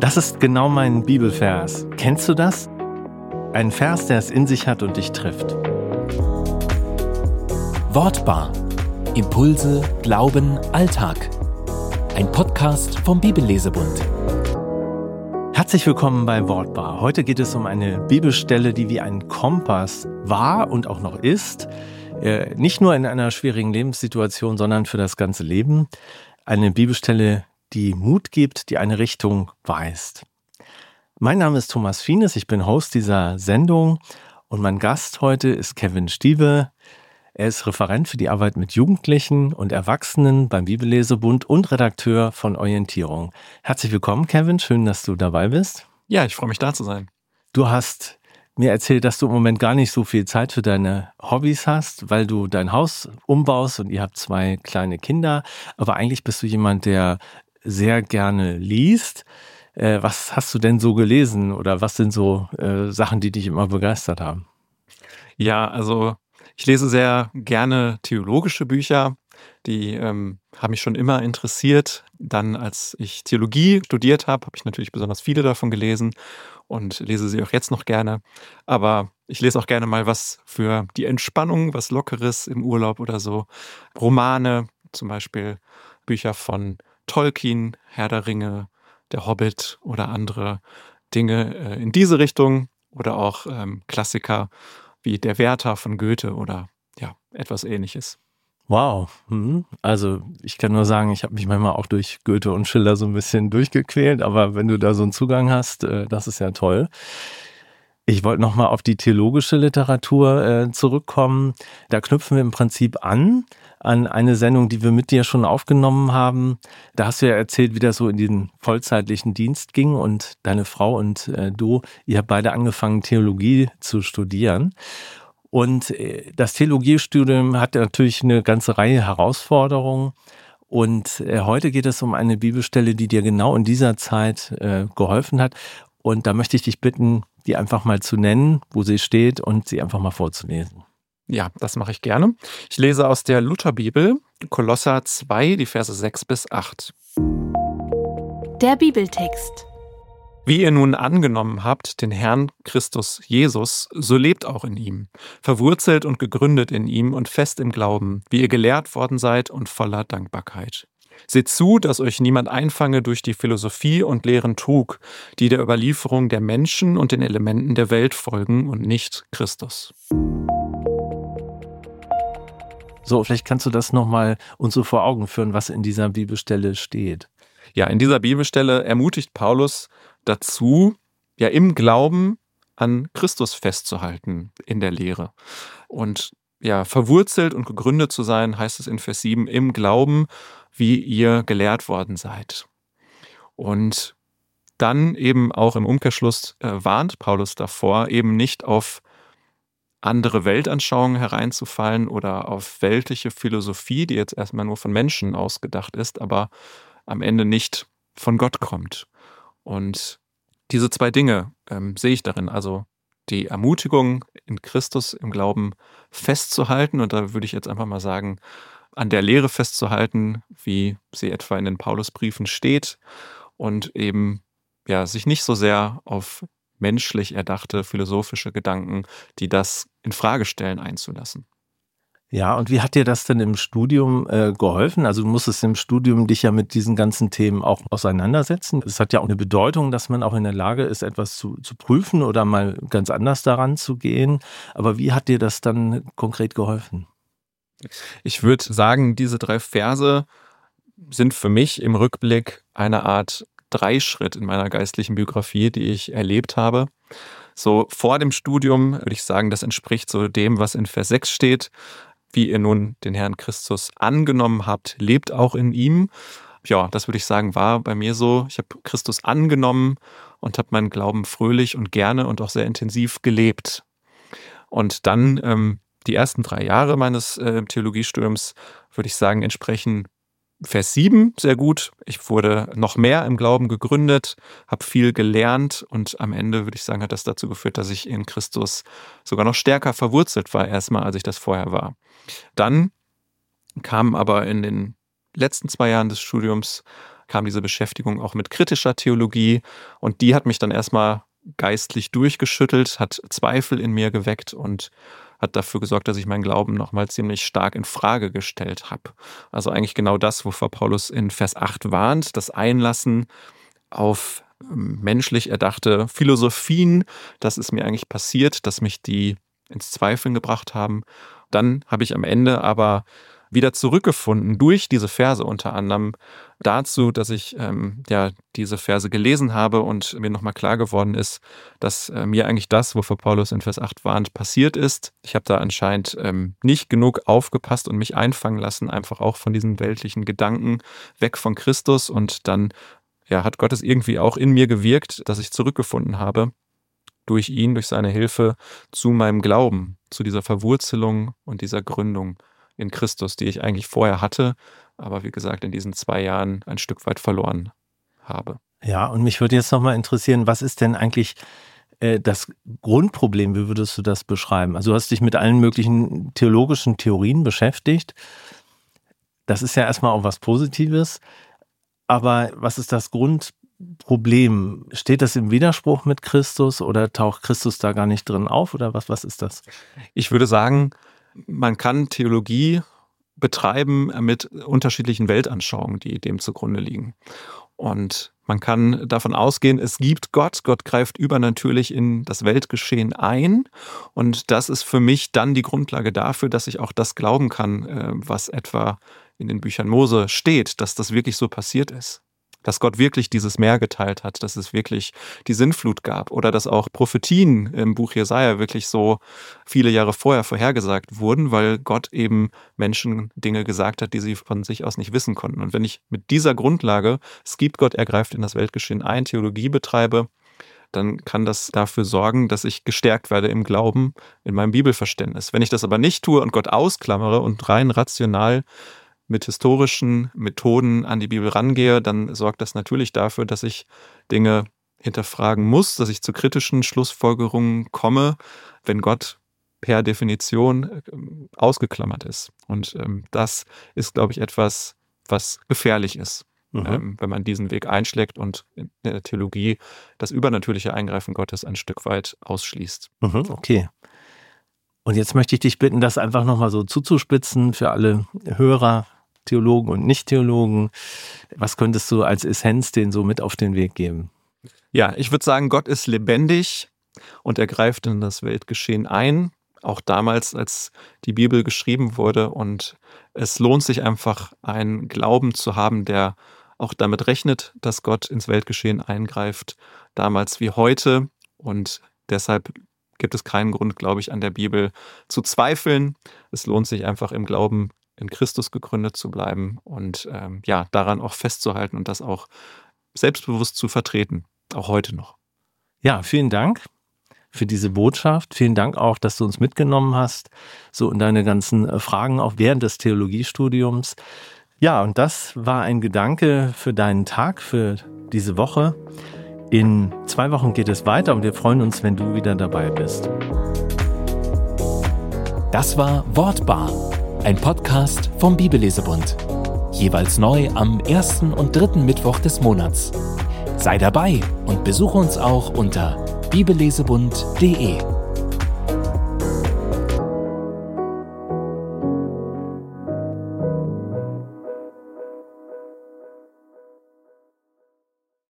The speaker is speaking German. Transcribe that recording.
Das ist genau mein Bibelvers. Kennst du das? Ein Vers, der es in sich hat und dich trifft. Wortbar. Impulse, Glauben, Alltag. Ein Podcast vom Bibellesebund. Herzlich willkommen bei Wortbar. Heute geht es um eine Bibelstelle, die wie ein Kompass war und auch noch ist. Nicht nur in einer schwierigen Lebenssituation, sondern für das ganze Leben. Eine Bibelstelle, die Mut gibt, die eine Richtung weist. Mein Name ist Thomas Fienes, ich bin Host dieser Sendung und mein Gast heute ist Kevin Stiebe. Er ist Referent für die Arbeit mit Jugendlichen und Erwachsenen beim Bibellesebund und Redakteur von Orientierung. Herzlich willkommen, Kevin. Schön, dass du dabei bist. Ja, ich freue mich, da zu sein. Du hast mir erzählt, dass du im Moment gar nicht so viel Zeit für deine Hobbys hast, weil du dein Haus umbaust und ihr habt 2 kleine Kinder. Aber eigentlich bist du jemand, der sehr gerne liest. Was hast du denn so gelesen oder was sind so Sachen, die dich immer begeistert haben? Ja, also ich lese sehr gerne theologische Bücher, die haben mich schon immer interessiert. Dann, als ich Theologie studiert habe, habe ich natürlich besonders viele davon gelesen und lese sie auch jetzt noch gerne. Aber ich lese auch gerne mal was für die Entspannung, was Lockeres im Urlaub oder so. Romane, zum Beispiel Bücher von Tolkien, Herr der Ringe, Der Hobbit oder andere Dinge in diese Richtung oder auch Klassiker wie Der Werther von Goethe oder ja, etwas Ähnliches. Wow. Also ich kann nur sagen, ich habe mich manchmal auch durch Goethe und Schiller so ein bisschen durchgequält, aber wenn du da so einen Zugang hast, das ist ja toll. Ich wollte nochmal auf die theologische Literatur zurückkommen. Da knüpfen wir im Prinzip an eine Sendung, die wir mit dir schon aufgenommen haben. Da hast du ja erzählt, wie das so in den vollzeitlichen Dienst ging und deine Frau und du, ihr habt beide angefangen, Theologie zu studieren. Und das Theologiestudium hat natürlich eine ganze Reihe Herausforderungen. Und heute geht es um eine Bibelstelle, die dir genau in dieser Zeit geholfen hat. Und da möchte ich dich bitten, die einfach mal zu nennen, wo sie steht und sie einfach mal vorzulesen. Ja, das mache ich gerne. Ich lese aus der Lutherbibel, Kolosser 2, die Verse 6 bis 8. Der Bibeltext. Wie ihr nun angenommen habt, den Herrn Christus Jesus, so lebt auch in ihm, verwurzelt und gegründet in ihm und fest im Glauben, wie ihr gelehrt worden seid und voller Dankbarkeit. Seht zu, dass euch niemand einfange durch die Philosophie und leeren Trug, die der Überlieferung der Menschen und den Elementen der Welt folgen und nicht Christus. So, vielleicht kannst du das nochmal uns so vor Augen führen, was in dieser Bibelstelle steht. Ja, in dieser Bibelstelle ermutigt Paulus dazu, ja im Glauben an Christus festzuhalten in der Lehre. Und ja, verwurzelt und gegründet zu sein, heißt es in Vers 7, im Glauben, wie ihr gelehrt worden seid. Und dann eben auch im Umkehrschluss warnt Paulus davor, eben nicht auf andere Weltanschauungen hereinzufallen oder auf weltliche Philosophie, die jetzt erstmal nur von Menschen ausgedacht ist, aber am Ende nicht von Gott kommt. Und diese 2 Dinge sehe ich darin, also die Ermutigung in Christus im Glauben festzuhalten, und da würde ich jetzt einfach mal sagen, an der Lehre festzuhalten, wie sie etwa in den Paulusbriefen steht, und eben ja sich nicht so sehr auf menschlich erdachte philosophische Gedanken, die das in Frage stellen, einzulassen. Ja, und wie hat dir das denn im Studium geholfen? Also du musstest im Studium dich ja mit diesen ganzen Themen auch auseinandersetzen. Es hat ja auch eine Bedeutung, dass man auch in der Lage ist, etwas zu prüfen oder mal ganz anders daran zu gehen. Aber wie hat dir das dann konkret geholfen? Ich würde sagen, diese 3 Verse sind für mich im Rückblick eine Art Dreischritt in meiner geistlichen Biografie, die ich erlebt habe. So vor dem Studium würde ich sagen, das entspricht so dem, was in Vers 6 steht. Wie ihr nun den Herrn Christus angenommen habt, lebt auch in ihm. Ja, das würde ich sagen, war bei mir so. Ich habe Christus angenommen und habe meinen Glauben fröhlich und gerne und auch sehr intensiv gelebt. Und dann die ersten 3 Jahre meines Theologiestudiums, würde ich sagen, entsprechen Vers 7 sehr gut. Ich wurde noch mehr im Glauben gegründet, habe viel gelernt und am Ende, würde ich sagen, hat das dazu geführt, dass ich in Christus sogar noch stärker verwurzelt war, erstmal, als ich das vorher war. Dann kam aber in den letzten 2 Jahren des Studiums kam diese Beschäftigung auch mit kritischer Theologie und die hat mich dann erstmal geistlich durchgeschüttelt, hat Zweifel in mir geweckt und hat dafür gesorgt, dass ich meinen Glauben nochmal ziemlich stark in Frage gestellt habe. Also eigentlich genau das, wovor Paulus in Vers 8 warnt, das Einlassen auf menschlich erdachte Philosophien, das ist mir eigentlich passiert, dass mich die ins Zweifeln gebracht haben. Dann habe ich am Ende aber wieder zurückgefunden durch diese Verse unter anderem dazu, dass ich diese Verse gelesen habe und mir nochmal klar geworden ist, dass mir eigentlich das, wovor Paulus in Vers 8 warnt, passiert ist. Ich habe da anscheinend nicht genug aufgepasst und mich einfangen lassen, einfach auch von diesen weltlichen Gedanken weg von Christus, und dann hat Gott es irgendwie auch in mir gewirkt, dass ich zurückgefunden habe durch ihn, durch seine Hilfe zu meinem Glauben, zu dieser Verwurzelung und dieser Gründung in Christus, die ich eigentlich vorher hatte, aber wie gesagt in diesen 2 Jahren ein Stück weit verloren habe. Ja, und mich würde jetzt nochmal interessieren, was ist denn eigentlich das Grundproblem, wie würdest du das beschreiben? Also du hast dich mit allen möglichen theologischen Theorien beschäftigt. Das ist ja erstmal auch was Positives, aber was ist das Grundproblem? Steht das im Widerspruch mit Christus oder taucht Christus da gar nicht drin auf oder was ist das? Ich würde sagen, man kann Theologie betreiben mit unterschiedlichen Weltanschauungen, die dem zugrunde liegen. Und man kann davon ausgehen, es gibt Gott. Gott greift übernatürlich in das Weltgeschehen ein. Und das ist für mich dann die Grundlage dafür, dass ich auch das glauben kann, was etwa in den Büchern Mose steht, dass das wirklich so passiert ist. Dass Gott wirklich dieses Meer geteilt hat, dass es wirklich die Sintflut gab oder dass auch Prophetien im Buch Jesaja wirklich so viele Jahre vorher vorhergesagt wurden, weil Gott eben Menschen Dinge gesagt hat, die sie von sich aus nicht wissen konnten. Und wenn ich mit dieser Grundlage, es gibt Gott, er greift in das Weltgeschehen ein, Theologie betreibe, dann kann das dafür sorgen, dass ich gestärkt werde im Glauben, in meinem Bibelverständnis. Wenn ich das aber nicht tue und Gott ausklammere und rein rational mit historischen Methoden an die Bibel rangehe, dann sorgt das natürlich dafür, dass ich Dinge hinterfragen muss, dass ich zu kritischen Schlussfolgerungen komme, wenn Gott per Definition ausgeklammert ist. Und das ist, glaube ich, etwas, was gefährlich ist, wenn man diesen Weg einschlägt und in der Theologie das übernatürliche Eingreifen Gottes ein Stück weit ausschließt. Okay. Und jetzt möchte ich dich bitten, das einfach nochmal so zuzuspitzen für alle Hörer, Theologen und Nicht-Theologen. Was könntest du als Essenz denen so mit auf den Weg geben? Ja, ich würde sagen, Gott ist lebendig und er greift in das Weltgeschehen ein, auch damals, als die Bibel geschrieben wurde. Und es lohnt sich einfach, einen Glauben zu haben, der auch damit rechnet, dass Gott ins Weltgeschehen eingreift, damals wie heute. Und deshalb gibt es keinen Grund, glaube ich, an der Bibel zu zweifeln. Es lohnt sich einfach im Glauben in Christus gegründet zu bleiben und daran auch festzuhalten und das auch selbstbewusst zu vertreten, auch heute noch. Ja, vielen Dank für diese Botschaft. Vielen Dank auch, dass du uns mitgenommen hast, so in deine ganzen Fragen, auch während des Theologiestudiums. Ja, und das war ein Gedanke für deinen Tag, für diese Woche. In 2 Wochen geht es weiter und wir freuen uns, wenn du wieder dabei bist. Das war Wortbar, ein Podcast vom Bibellesebund. Jeweils neu am 1. und 3. Mittwoch des Monats. Sei dabei und besuche uns auch unter bibellesebund.de.